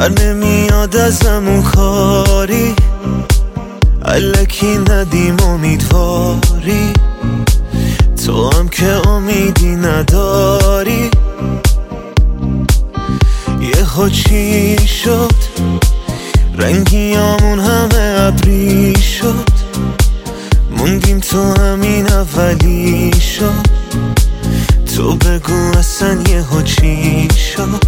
نمیاد ازم اون کاری، الکی ندیم امیدواری، تو هم که امیدی نداری. یهو چی شد رنگیامون همه ابری شد، موندیم تو همین اولی شد. تو بگو اصلا یهو چی شد،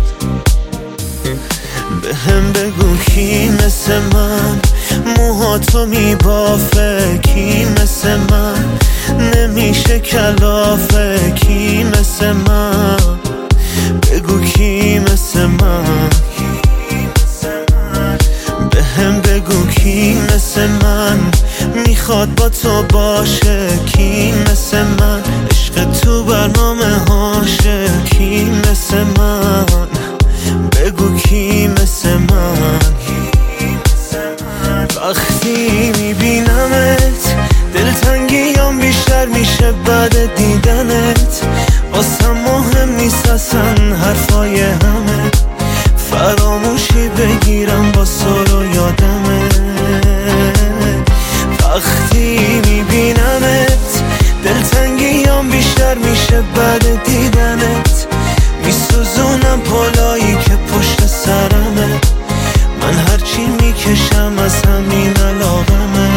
به هم بگو کی مثل من موهاتو میبافه، کی مثل من نمیشه کلافه، کی مثل من بگو کی مثل من، به هم بگو کی مثل من میخواد با تو باشه، کی مثل من عشق تو برنامه هاشه، کی مثل من بگو کی مثل من. وقتی میبینمت دلتنگیام بیشتر میشه بعد دیدنت، واسم مهم نیست اصلا حرفای همه، فراموشی بگیرم با سر و یادمه. وقتی میبینمت دلتنگیام بیشتر میشه بعد دیدنت، میسوزونم پلایی که پشت سرمه، من هرچی میکشم از همین علاقمه.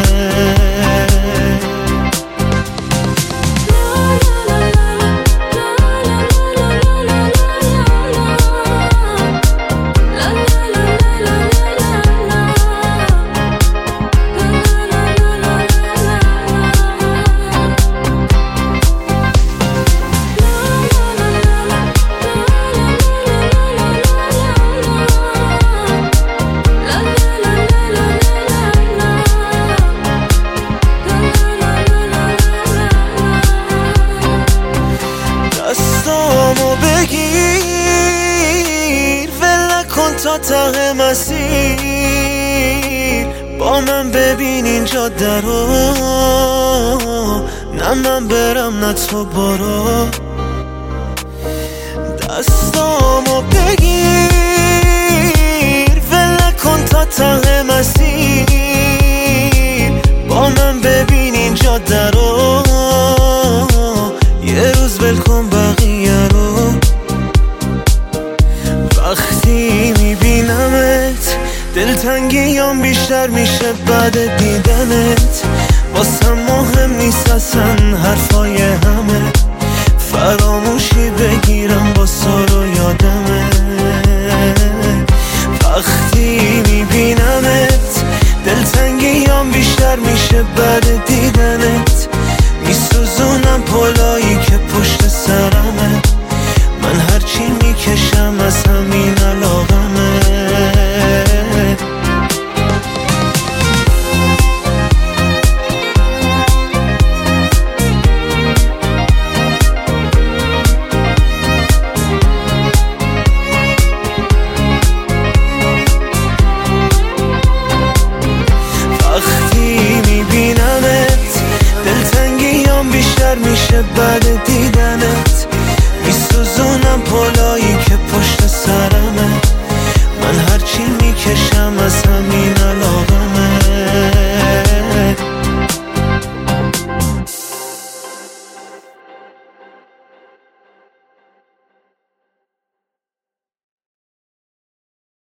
دستامو بگیر ول نکن تا ته مسیر، با من ببین اینجا درو، نه من برم نه تو برو. دستامو بگیر ول نکن تا ته مسیر، با من ببین اینجا درو، یه روز ول کن بقیه رو. وقتی میبینمت دلتنگیام بیشتر میشه بعد دیدنت، واسم مهم نیست اصلا حرفای همه، فراموشی بگیرم با سر و یادمه. وقتی میبینمت دلتنگیام بیشتر میشه بعد دیدنت، میسوزونم پلایی که پشت سرمه، من هرچی میکشم از همین علاقمه. وقتی میبینمت دلتنگیام بیشتر میشه بعد